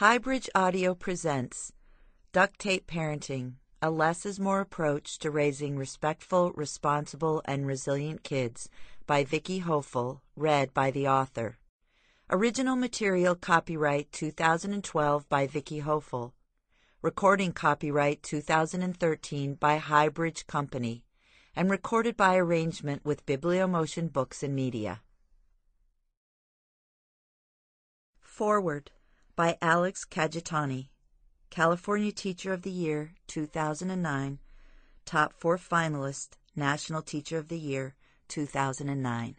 Highbridge Audio presents Duct Tape Parenting, a less is more approach to raising respectful, responsible, and resilient kids by Vicki Hofel, read by the author. Original material copyright 2012 by Vicki Hofel. Recording copyright 2013 by Highbridge Company, and recorded by arrangement with Bibliomotion Books and Media. Forward by Alex Caggiatani, California Teacher of the Year 2009, Top 4 Finalist, National Teacher of the Year 2009.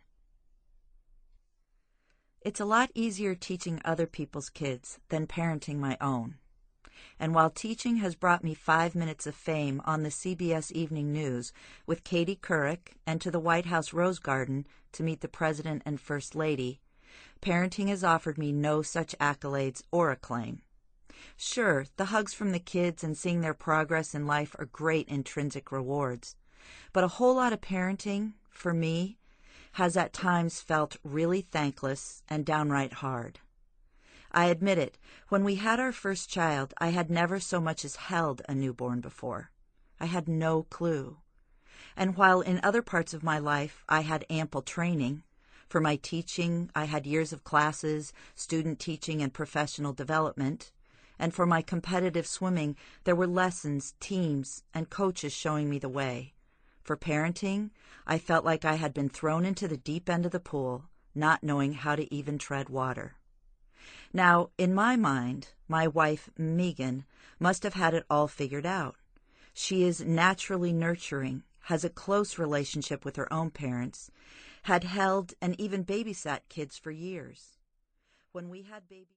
It's a lot easier teaching other people's kids than parenting my own. And while teaching has brought me 5 minutes of fame on the CBS Evening News with Katie Couric and to the White House Rose Garden to meet the President and First Lady, parenting has offered me no such accolades or acclaim. Sure, the hugs from the kids and seeing their progress in life are great intrinsic rewards, but a whole lot of parenting, for me, has at times felt really thankless and downright hard. I admit it, when we had our first child, I had never so much as held a newborn before. I had no clue. And while in other parts of my life I had ample training, for my teaching I had years of classes, student teaching, and professional development, and for my competitive swimming there were lessons, teams, and coaches showing me the way. For parenting, I felt like I had been thrown into the deep end of the pool, not knowing how to even tread water. Now, in my mind, my wife, Megan, must have had it all figured out. She is naturally nurturing, has a close relationship with her own parents, had held and even babysat kids for years. When we had babies...